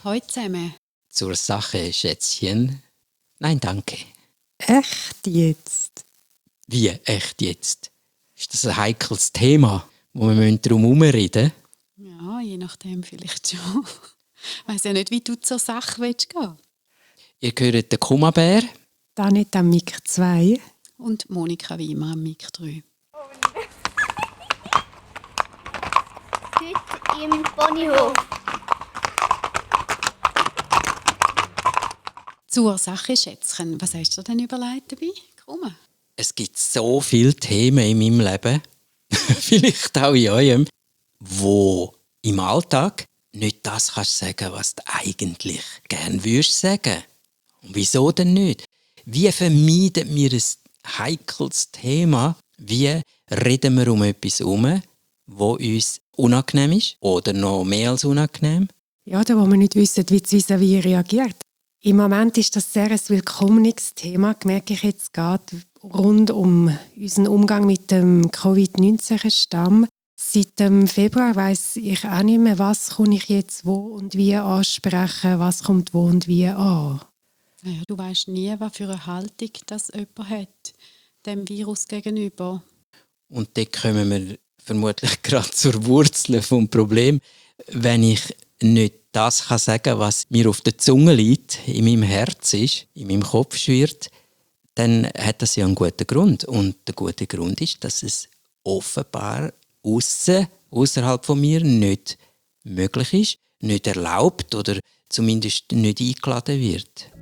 Hallo zusammen. Zur Sache, Schätzchen. Nein, danke. Echt jetzt? Wie echt jetzt? Ist das ein heikles Thema, wo wir darum herumreden müssen? Ja, je nachdem vielleicht schon. Ich weiss ja nicht, wie du zur Sache gehen willst. Ihr hört den Kummerbär. Da nicht am MIG 2. Und Monika Wiemer am MIG 3. Heute im Ponyhof. Zur Sache, Schätzchen. Was hast du denn überlegt dabei? Komm. Es gibt so viele Themen in meinem Leben, vielleicht auch in eurem, wo im Alltag nicht das kannst sagen, was du eigentlich gerne würdest sagen. Und wieso denn nicht? Wie vermeiden wir ein heikles Thema? Wie reden wir um etwas herum, wo uns unangenehm ist oder noch mehr als unangenehm? Ja, da wo wir nicht wissen, wie das Vis-à-vis reagiert. Im Moment ist das sehr ein willkommenes Thema, merke ich jetzt gerade, rund um unseren Umgang mit dem Covid-19-Stamm. Seit dem Februar weiss ich auch nicht mehr, was komme ich jetzt wo und wie ansprechen, was kommt wo und wie an. Ja, du weisst nie, was für eine Haltung das jemand hat, dem Virus gegenüber. Und dort kommen wir vermutlich gerade zur Wurzel des Problems. Wenn ich nicht das kann sagen, was mir auf der Zunge liegt, in meinem Herz ist, in meinem Kopf schwirrt, dann hat das ja einen guten Grund. Und der gute Grund ist, dass es offenbar außerhalb von mir nicht möglich ist, nicht erlaubt oder zumindest nicht eingeladen wird.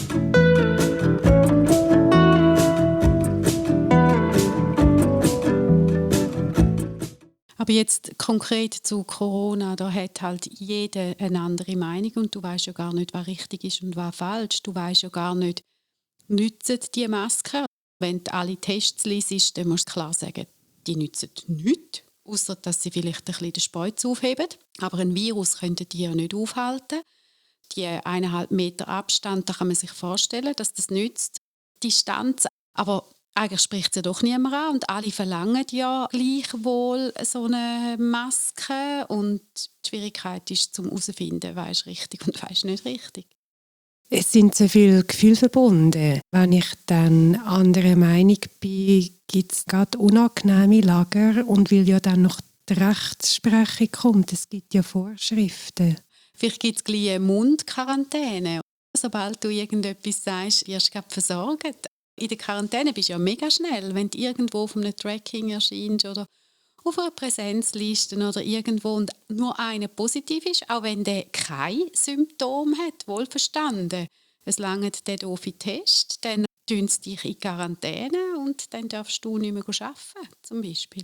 Aber jetzt konkret zu Corona, da hat halt jeder eine andere Meinung und du weißt ja gar nicht, was richtig ist und was falsch. Du weißt ja gar nicht, nützen die Masken. Wenn du alle Tests liest, dann musst du klar sagen, die nützen nichts, ausser dass sie vielleicht ein bisschen den Speuz aufheben. Aber ein Virus könnte die ja nicht aufhalten. Die 1,5 Meter Abstand, da kann man sich vorstellen, dass das nützt. Distanz, aber eigentlich spricht es ja doch niemand an und alle verlangen ja gleichwohl so eine Maske und die Schwierigkeit ist, zum herauszufinden, was ist richtig und was ist nicht richtig. Es sind so viele Gefühle verbunden. Wenn ich dann anderer Meinung bin, gibt es gerade unangenehme Lager und weil ja dann noch die Rechtsprechung kommt, es gibt ja Vorschriften. Vielleicht gibt es gleich eine Mundquarantäne. Sobald du irgendetwas sagst, wirst du gerade versorgt. In der Quarantäne bist du ja mega schnell, wenn du irgendwo auf einem Tracking erscheinst oder auf einer Präsenzliste oder irgendwo und nur einer positiv ist, auch wenn der kein Symptom hat, wohlverstanden. Es langt der doofe Test, dann tun sie dich in Quarantäne und dann darfst du nicht mehr arbeiten, zum Beispiel.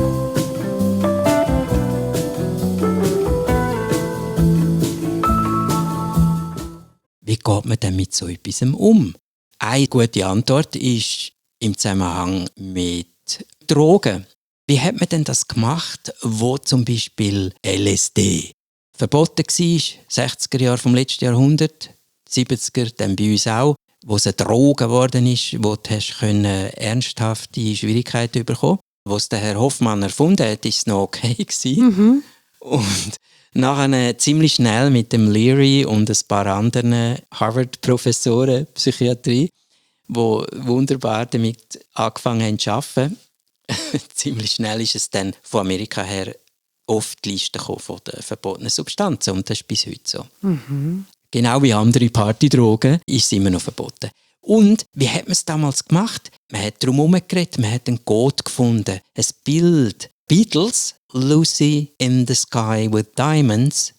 Wie geht man denn mit so etwas um? Eine gute Antwort ist im Zusammenhang mit Drogen. Wie hat man denn das gemacht, wo zum Beispiel LSD verboten war, 60er Jahre vom letzten Jahrhundert, 70er, dann bei uns auch, wo es eine Droge geworden ist, wo du ernsthafte Schwierigkeiten bekommen. Wo es der Herr Hoffmann erfunden hat, war es noch okay gewesen. Und nachher ziemlich schnell mit dem Leary und ein paar anderen Harvard-Professoren Psychiatrie, die wunderbar damit angefangen haben zu arbeiten. Ziemlich schnell ist es dann von Amerika her oft die Liste von den verbotenen Substanzen und das ist bis heute so. Genau wie andere Partydrogen ist es immer noch verboten. Und wie hat man es damals gemacht? Man hat darum herumgeredet, man hat einen Code gefunden, ein Bild. Beatles, Lucy in the Sky with Diamonds,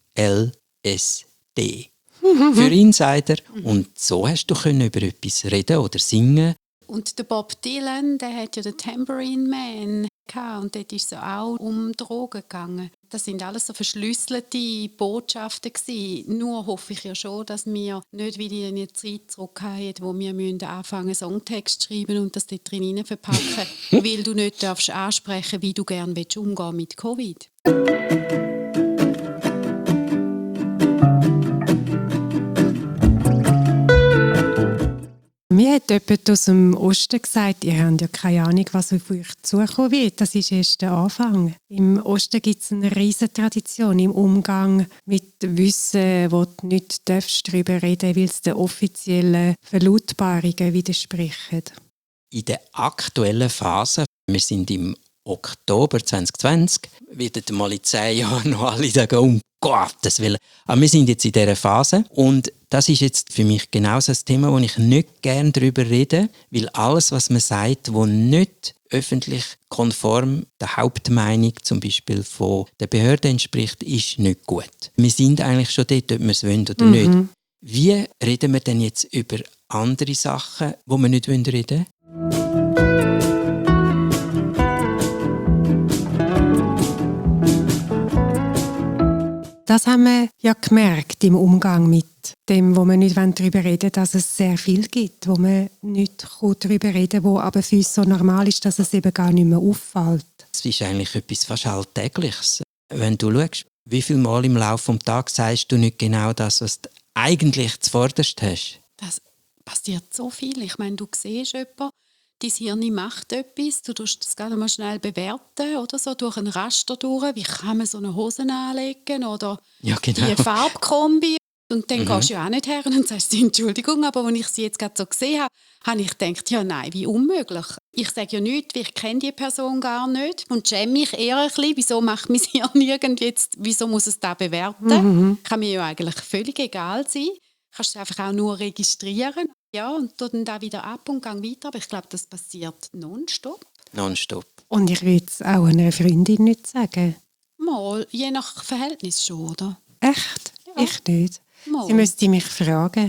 LSD. Für Insider. Und so hast du über etwas reden oder singen. Und der Bob Dylan, der hat ja den Tambourine Man gehabt und dort ist es auch um Drogen gegangen. Das sind alles so verschlüsselte Botschaften gewesen. Nur hoffe ich ja schon, dass wir nicht wieder in eine Zeit zurückgehen, wo wir anfangen Songtext zu schreiben und das dort drin verpacken, weil du nicht darfst ansprechen, wie du gerne umgehen mit Covid. Mir hat jemand aus dem Osten gesagt, ihr habt ja keine Ahnung, was auf euch zukommen wird. Das ist erst der Anfang. Im Osten gibt es eine riesige Tradition im Umgang mit Wissen, wo du nicht darüber reden darfst, weil es den offiziellen Verlautbarungen widerspricht. In der aktuellen Phase, wir sind im Oktober 2020, wird mal in 10 Jahren noch alle sagen, um Gottes Willen. Aber wir sind jetzt in dieser Phase und das ist jetzt für mich genau so ein Thema, wo ich nicht gerne darüber rede, weil alles, was man sagt, wo nicht öffentlich konform der Hauptmeinung zum Beispiel von der Behörde entspricht, ist nicht gut. Wir sind eigentlich schon dort, ob wir es wollen oder nicht. Wie reden wir denn jetzt über andere Sachen, die wir nicht reden wollen? Das haben wir ja gemerkt im Umgang mit dem, wo wir nicht darüber reden wollen, dass es sehr viel gibt, wo man nicht darüber reden kann, wo aber für uns so normal ist, dass es eben gar nicht mehr auffällt. Es ist eigentlich etwas fast Alltägliches. Wenn du schaust, wie viele Mal im Laufe des Tages sagst du nicht genau das, was du eigentlich zuvorderst hast? Das passiert so viel. Ich meine, du siehst jemanden, dein Hirn macht etwas, du tust das gerade mal schnell bewerten oder so, durch ein Raster durch, wie kann man so eine Hose anlegen oder ja, genau. die Farbkombi. Und dann gehst du ja auch nicht her und sagst, Entschuldigung, aber als ich sie jetzt gerade so gesehen habe, habe ich gedacht, ja nein, wie unmöglich. Ich sage ja nichts, weil ich kenne die Person gar nicht und schäme mich eher ein bisschen, wieso macht mein Hirn irgendwie jetzt, wieso muss es da bewerten? Kann mir ja eigentlich völlig egal sein. Kannst du einfach auch nur registrieren. Ja, und dann da wieder ab und gang weiter. Aber ich glaube, das passiert nonstop. Nonstop. Und ich würde es auch einer Freundin nicht sagen. Mal, je nach Verhältnis schon, oder? Echt? Ja. Ich nicht. Mal. Sie müsste mich fragen.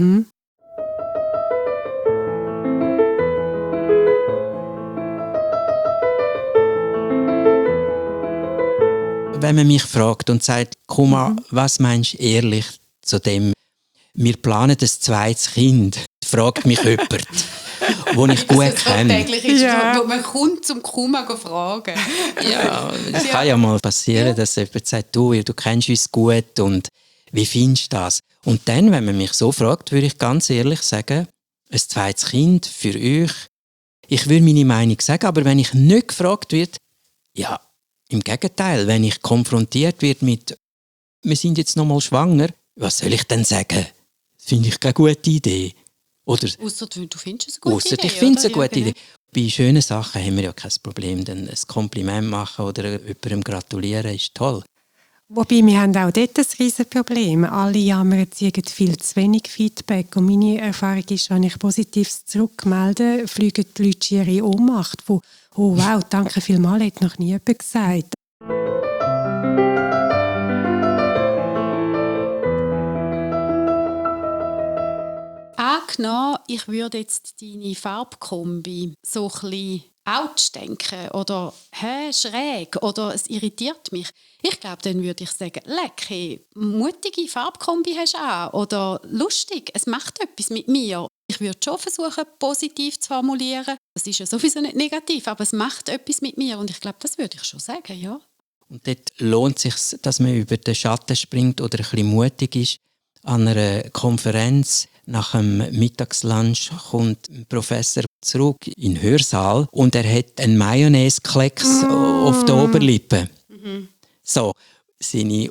Wenn man mich fragt und sagt, Kuma, was meinst du ehrlich zu dem, wir planen ein zweites Kind, fragt mich jemand, den ich gut kenne. Täglich ist, wo man kommt zum Kuma fragen. Ja, es kann ja mal passieren, dass jemand sagt, du kennst uns gut und wie findest du das? Und dann, wenn man mich so fragt, würde ich ganz ehrlich sagen, ein zweites Kind für euch, ich würde meine Meinung sagen, aber wenn ich nicht gefragt werde, ja, im Gegenteil, wenn ich konfrontiert werde mit, wir sind jetzt noch mal schwanger, was soll ich denn sagen? Das finde ich keine gute Idee. Oder ausser du findest es eine gute Idee. Ich finde es eine oder? gute Idee. Bei schönen Sachen haben wir ja kein Problem, denn ein Kompliment machen oder jemandem gratulieren ist toll. Wobei, wir haben auch dort ein riesiges Problem. Alle jammern, sie haben viel zu wenig Feedback. Und meine Erfahrung ist, wenn ich Positives zurückmelde, fliegen die Leute schier in Ohnmacht. Von, oh wow, danke vielmals, hat noch nie jemand gesagt. Angenommen, ich würde jetzt deine Farbkombi so ein bisschen ouch denken oder schräg oder es irritiert mich. Ich glaube, dann würde ich sagen, leck, hey, mutige Farbkombi hast du an oder lustig, es macht etwas mit mir. Ich würde schon versuchen, positiv zu formulieren. Das ist ja sowieso nicht negativ, aber es macht etwas mit mir und ich glaube, das würde ich schon sagen, ja. Und dort lohnt es sich, dass man über den Schatten springt oder ein bisschen mutig ist. An einer Konferenz nach dem Mittagslunch kommt ein Professor zurück in den Hörsaal und er hat einen Mayonnaise-Klecks auf der Oberlippe. So, seine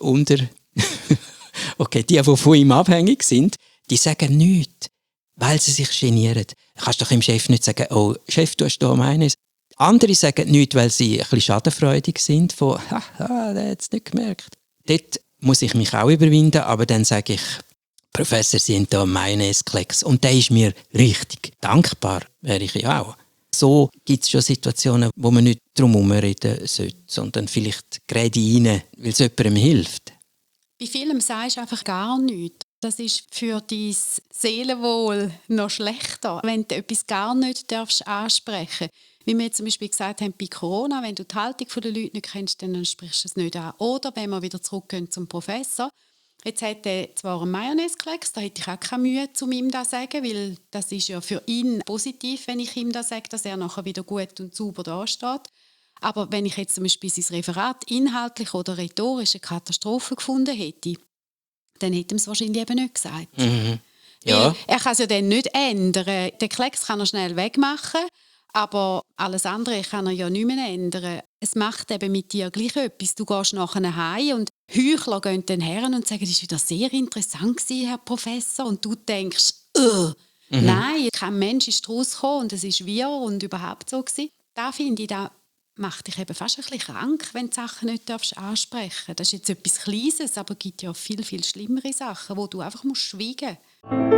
die von ihm abhängig sind, die sagen nichts, weil sie sich genieren. Du kannst doch dem Chef nicht sagen, oh, Chef, du hast da Mayonnaise. Andere sagen nichts, weil sie ein bisschen schadenfreudig sind, von, haha, der hat es nicht gemerkt. Dort muss ich mich auch überwinden, aber dann sage ich, Professor, Sie haben da Mayonnaise-Klecks. Und der ist mir richtig dankbar, wäre ich ja auch. So gibt es schon Situationen, wo man nicht drum herum reden sollte, sondern vielleicht gerade rein, weil es jemandem hilft. Bei vielem sagst du einfach gar nichts. Das ist für dein Seelenwohl noch schlechter, wenn du etwas gar nicht ansprechen darfst. Wie wir zum Beispiel gesagt haben, bei Corona, wenn du die Haltung der Leute nicht kennst, dann sprichst du es nicht an. Oder wenn wir wieder zurückgehen zum Professor. Jetzt hat er zwar einen Mayonnaise-Klecks, da hätte ich auch keine Mühe, um ihm das zu sagen, weil das ist ja für ihn positiv, wenn ich ihm das sage, dass er nachher wieder gut und sauber dasteht. Aber wenn ich jetzt zum Beispiel sein Referat inhaltlich oder rhetorisch eine Katastrophe gefunden hätte, dann hätte er es wahrscheinlich eben nicht gesagt. Ja. Er kann es ja dann nicht ändern. Den Klecks kann er schnell wegmachen, aber alles andere kann er ja nicht mehr ändern. Es macht eben mit dir gleich etwas. Du gehst nachher heim und Heuchler gehen dann her und sagen, das war wieder sehr interessant gewesen, Herr Professor. Und du denkst, nein, kein Mensch ist daraus gekommen und es ist wir und überhaupt so gewesen. Da finde ich, da macht dich eben fast ein bisschen krank, wenn du Sachen nicht ansprechen darfst. Das ist jetzt etwas Kleines, aber es gibt ja viel, viel schlimmere Sachen, wo du einfach schweigen musst.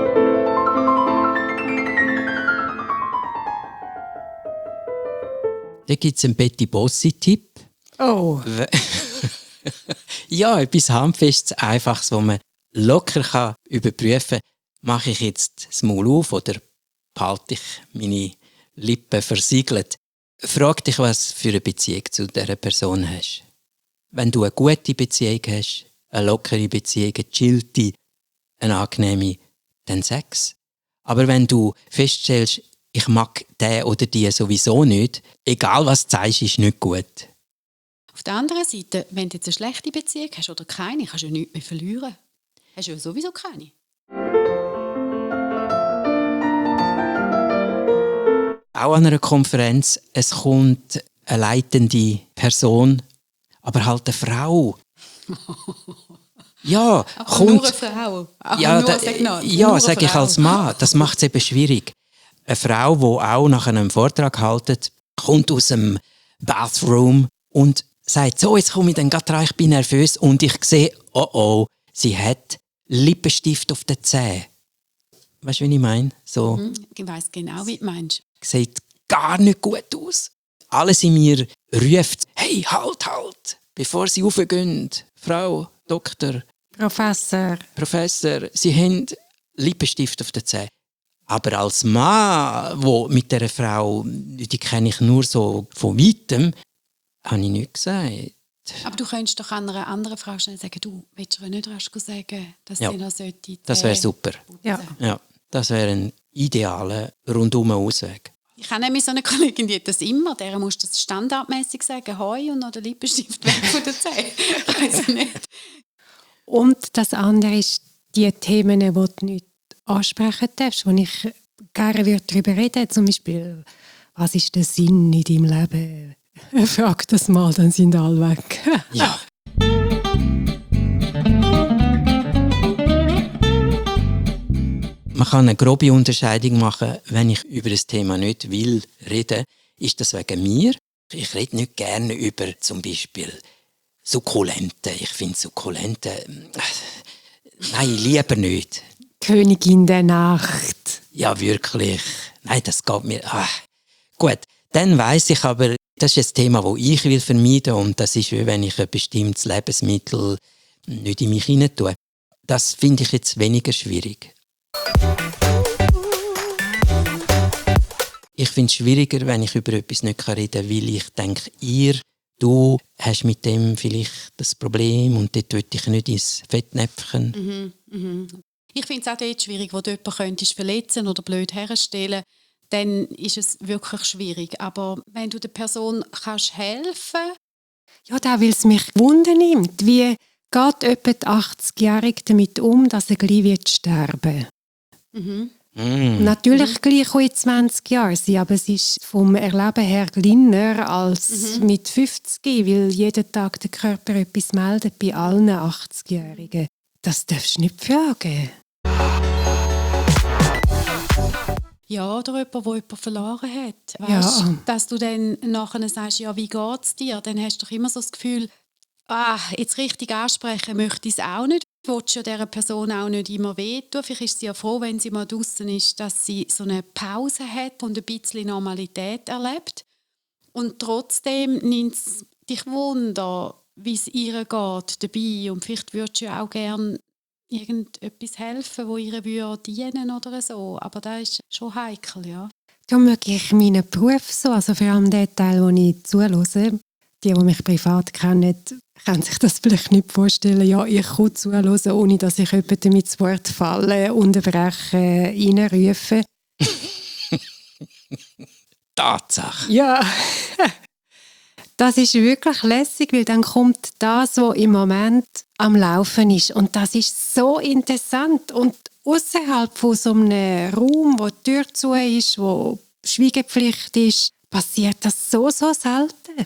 Da gibt es einen Betty Bossi-Tipp. Oh. Ja, etwas Handfestes, Einfaches, wo man locker kann überprüfen kann, mache ich jetzt das Maul auf oder behalte ich meine Lippen versiegelt. Frag dich, was für eine Beziehung zu dieser Person hast. Wenn du eine gute Beziehung hast, eine lockere Beziehung, eine chillte, eine angenehme, dann sag's. Aber wenn du feststellst, ich mag den oder die sowieso nicht, egal was du sagst, ist nicht gut. Auf der anderen Seite, wenn du jetzt eine schlechte Beziehung hast oder keine, kannst du ja nichts mehr verlieren. Hast du ja sowieso keine. Auch an einer Konferenz, es kommt eine leitende Person, aber halt eine Frau. Ja, aber kommt. Nur eine Frau. Ja, sage ich als Mann. Das macht es eben schwierig. Eine Frau, die auch nach einem Vortrag haltet, kommt aus dem Bathroom und sagt, so, jetzt komme ich dann gerade rein, ich bin nervös und ich sehe, oh, sie hat Lippenstift auf den Zähnen. Weißt du, wie ich meine? So. Ich weiss genau, wie du meinst. Sieht gar nicht gut aus. Alles in mir ruft, hey, halt, bevor sie raufgehen. Frau, Doktor, Professor, Sie haben Lippenstift auf den Zähnen. Aber als Mann, der mit dieser Frau, die kenne ich nur so von Weitem, habe ich nichts gesagt. Aber du könntest doch an einer anderen Frau schnell sagen, du willst du nicht rasch sagen, dass Ja, sie noch sollte. Das wäre super. Ja. Das wäre ein idealer rundumer Ausweg. Ich habe nämlich so eine Kollegin, die hat das immer, der musst du das standardmäßig sagen, Hoi und noch den Lippenstift weg von der Zähne. Ich weiss nicht. Und das andere ist die Themen, die du nicht ansprechen darfst, wo ich gerne darüber reden würde. Zum Beispiel, was ist der Sinn in deinem Leben? Frag das mal, dann sind alle weg. Ja. Man kann eine grobe Unterscheidung machen, wenn ich über das Thema nicht will reden, ist das wegen mir. Ich rede nicht gerne über zum Beispiel Sukkulenten. Ich finde Sukkulenten, nein, lieber nicht. Königin der Nacht. Ja, wirklich. Nein, das geht mir. Gut, dann weiss ich aber, das ist ein Thema, das ich will vermeiden und das ist, wie wenn ich ein bestimmtes Lebensmittel nicht in mich hinein tue. Das finde ich jetzt weniger schwierig. Ich finde es schwieriger, wenn ich über etwas nicht reden kann, weil ich denke, du hast mit dem vielleicht das Problem und dort will ich nicht ins Fettnäpfchen. Ich finde es auch dort schwierig, wo du jemanden könntest verletzen oder blöd herstellen, dann ist es wirklich schwierig. Aber wenn du der Person kannst helfen. Ja, da weil es mich Wunder nimmt. Wie geht etwa die 80-Jährige damit um, dass er gleich wird sterben? Natürlich gleich auch in 20 Jahren sein, aber es ist vom Erleben her kleiner als mit 50, weil jeden Tag der Körper etwas meldet bei allen 80-Jährigen. Das darfst du nicht fragen. Ja, oder jemand, der jemanden verloren hat. Weißt, Ja. dass du dann nachher sagst, ja, wie geht es dir? Dann hast du doch immer so das Gefühl, jetzt richtig ansprechen möchte ich es auch nicht. Du willst ja dieser Person auch nicht immer wehtun. Vielleicht ist sie ja froh, wenn sie mal draußen ist, dass sie so eine Pause hat und ein bisschen Normalität erlebt. Und trotzdem nimmt es dich Wunder, wie es ihr geht dabei. Und vielleicht würdest du ja auch gerne irgendetwas helfen, das ihr dienen oder so. Aber das ist schon heikel, ja. Da mag ich meinen Beruf so, also vor allem den Teil, wo ich zuhöre. Die mich privat kennen, können sich das vielleicht nicht vorstellen. Ja, ich kann zuhören, ohne dass ich jemandem mit ins Wort falle, unterbreche, reinrufe. Tatsache. Ja, das ist wirklich lässig, weil dann kommt das, was im Moment am Laufen ist. Und das ist so interessant. Und außerhalb von so einem Raum, wo die Tür zu ist, wo Schweigepflicht ist, passiert das so selten.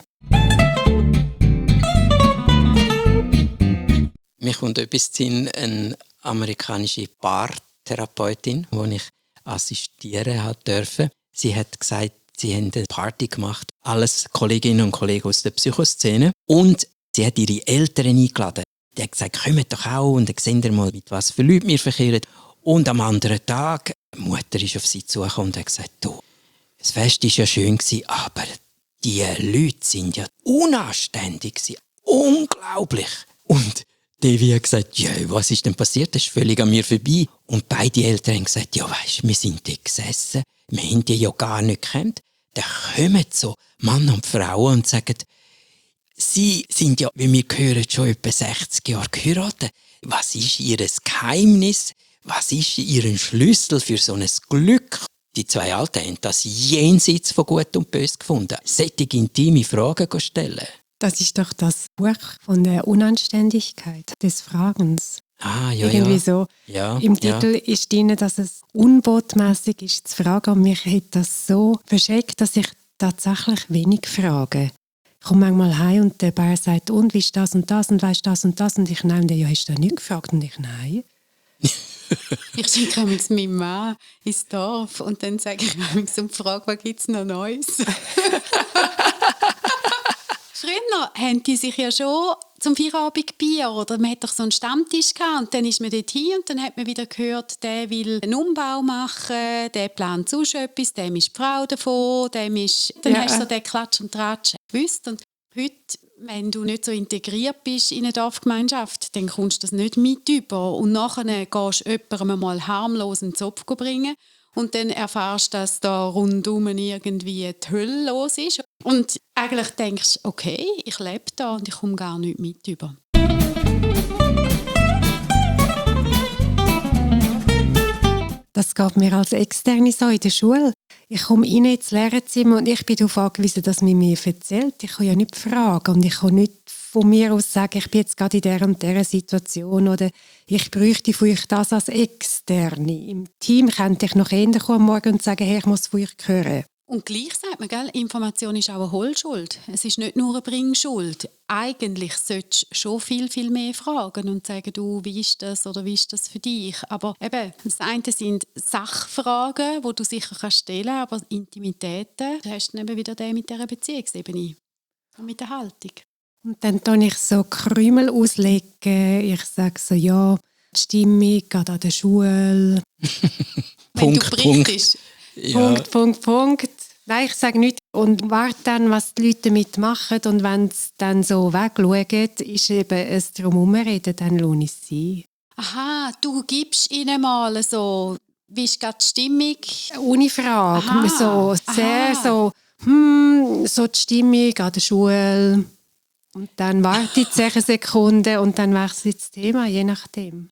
Mir kommt etwas in eine amerikanische Paartherapeutin, die ich assistieren durfte. Sie hat gesagt, sie haben eine Party gemacht, alles Kolleginnen und Kollegen aus der Psychoszene. Und sie hat ihre Eltern eingeladen. Die hat gesagt, kommt doch auch und dann seht ihr mal, mit was für Leuten wir verkehren. Und am anderen Tag, die Mutter ist auf sie zugekommen und hat gesagt, du, das Fest war ja schön, aber die Leute sind ja unanständig gewesen. Unglaublich. Und Devi hat gesagt, ja, was ist denn passiert? Das ist völlig an mir vorbei. Und beide Eltern haben gesagt, ja, weisst, wir sind dort gesessen, wir haben die ja gar nicht gekannt. Dann kommen so Mann und Frauen und sagen, sie sind ja, wie wir hören, schon etwa 60 Jahre geheiratet. Was ist ihr Geheimnis? Was ist ihr Schlüssel für so ein Glück? Die zwei Alten haben das jenseits von Gut und Böse gefunden. Solche intime Fragen stellen. Das ist doch das Buch von der Unanständigkeit des Fragens. Ah, ja, Irgendwie ja. so. Ja, Im Titel ist drin, dass es unbotmässig ist zu fragen. Und mich hat das so verschreckt, dass ich tatsächlich wenig frage. Ich komme manchmal heim und der Bär sagt, und wie ist das und das und weißt das und das? Und ich nehme den, ja, hast du das nicht gefragt? Und ich, nein. Ich schicke mit meinem Mann ins Dorf und dann sage ich ihm und frage, was gibt es noch Neues? Früher haben die sich ja schon zum Feierabendbier oder man hat doch so einen Stammtisch gehabt und dann ist man dort hin und dann hat man wieder gehört, der will einen Umbau machen, der plant sonst etwas, dem ist die Frau davon, dann hast du so den Klatsch und Tratsch gewusst. Und heute, wenn du nicht so integriert bist in eine Dorfgemeinschaft, dann kommst du das nicht mit über und nachher gehst du jemandem mal harmlos einen Zopf bringen. Und dann erfährst du, dass da rundum irgendwie die Hölle los ist. Und eigentlich denkst du, okay, ich lebe da und ich komme gar nicht mit über. Das geht mir als Externe so in der Schule. Ich komme rein ins Lehrerzimmer und ich bin darauf angewiesen, dass man mir erzählt. Ich kann ja nicht fragen und ich kann nicht von mir aus sagen, ich bin jetzt gerade in dieser und dieser Situation oder ich bräuchte von euch das als Externe. Im Team könnte ich noch eher kommen am Morgen und sagen, hey, ich muss von euch hören. Und gleich sagt man, gell, Information ist auch eine Holschuld. Es ist nicht nur eine Bringschuld. Eigentlich solltest du schon viel, viel mehr fragen und sagen, du, wie ist das oder wie ist das für dich? Aber eben, das eine sind Sachfragen, die du sicher stellen kannst, aber Intimitäten, da hast du dann eben wieder den mit dieser Beziehungsebene und mit der Haltung. Und dann tue ich so Krümel auslegen. Ich sage so, ja, die Stimmung geht an der Schule. Wenn du berichtest. Ja. Punkt. Nein, ich sage nichts. Und warte dann, was die Leute damit machen. Und wenn sie dann so wegschauen, ist eben ein Drumherumreden, dann lohnt es sich. Aha, du gibst ihnen mal so, wie ist gerade die Stimmung? Ohne Frage. Aha. So sehr so die Stimmung an der Schule. Und dann wartet es eine Sekunde und dann wechselt das Thema, je nachdem.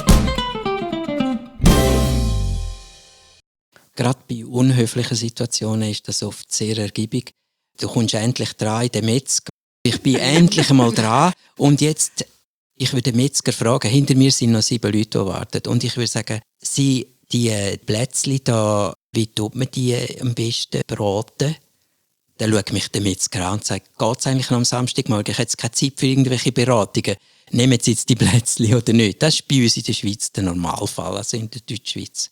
Gerade bei unhöflichen Situationen ist das oft sehr ergiebig. Du kommst endlich dran in den Metzger. Ich bin endlich einmal dran. Und jetzt, ich würde den Metzger fragen, hinter mir sind noch 7 Leute, die warten. Und ich würde sagen, die Plätzchen da, wie tut man die am besten braten? Dann schaut mich der Metzger an und sagt, geht es eigentlich noch am Samstagmorgen? Ich habe jetzt keine Zeit für irgendwelche Beratungen. Nehmen Sie jetzt die Plätzchen oder nicht? Das ist bei uns in der Schweiz der Normalfall, also in der Deutschschweiz.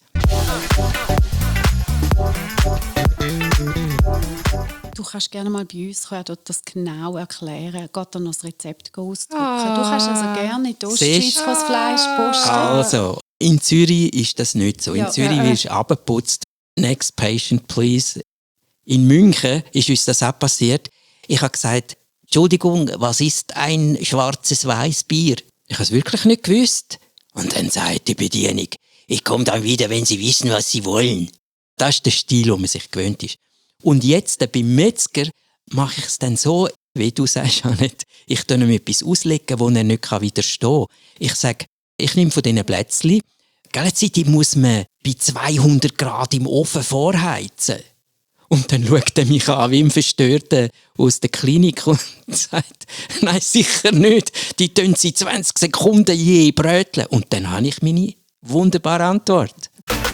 Du kannst gerne mal bei uns kommen und das genau erklären. Geht dann noch das Rezept ausdrucken. Du kannst also gerne in die Ostschweiz das Fleisch posten. Also, in Zürich ist das nicht so. In Zürich wirst du abgeputzt. Next patient, please. In München ist uns das auch passiert. Ich habe gesagt, Entschuldigung, was ist ein schwarzes Weißbier? Ich habe es wirklich nicht gewusst. Und dann sagt die Bedienung, ich komme dann wieder, wenn Sie wissen, was Sie wollen. Das ist der Stil, wo man sich gewöhnt ist. Und jetzt beim Metzger mache ich es dann so, wie du sagst, Jeanette, ich tue ihm etwas auslegen, wo er nicht widerstehen kann. Ich sage, ich nehme von diesen Plätzchen, die muss man bei 200 Grad im Ofen vorheizen. Und dann schaut er mich an wie ein Verstörter aus der Klinik und sagt, nein, sicher nicht, die tun sie 20 Sekunden je bröteln. Und dann habe ich meine Wunderbare Antwort.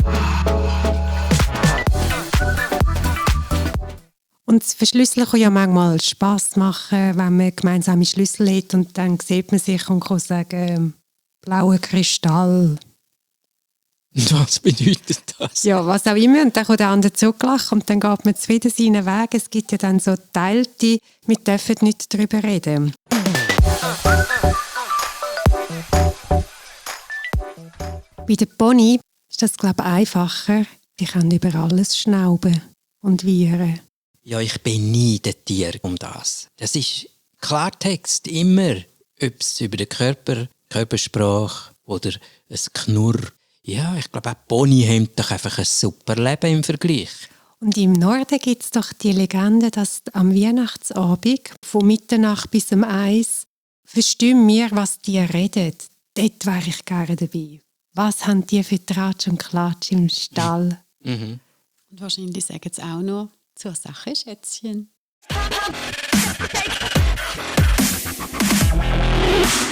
Und das Verschlüsseln kann ja manchmal Spass machen, wenn man gemeinsame Schlüssel hat und dann sieht man sich und kann sagen, blauer Kristall. Was bedeutet das? Ja, was auch immer. Und dann kommt der andere zurücklachen und dann geht man wieder seinen Weg. Es gibt ja dann so Teilte, wir dürfen nicht darüber reden. Bei der Pony ist das, glaube ich, einfacher. Die können über alles schnauben und wiehern. Ja, ich bin nie der Tier um das. Das ist Klartext, immer. Ob es über den Körper, Körpersprache oder ein Knurr. Ja, ich glaube, auch Pony haben doch einfach ein super Leben im Vergleich. Und im Norden gibt es doch die Legende, dass am Weihnachtsabend von Mitternacht bis um 1 verstehen wir, was die reden. Dort wäre ich gerne dabei. Was haben die für Tratsch und Klatsch im Stall? Mhm. Und wahrscheinlich sagen sie auch noch zur Sache, Schätzchen.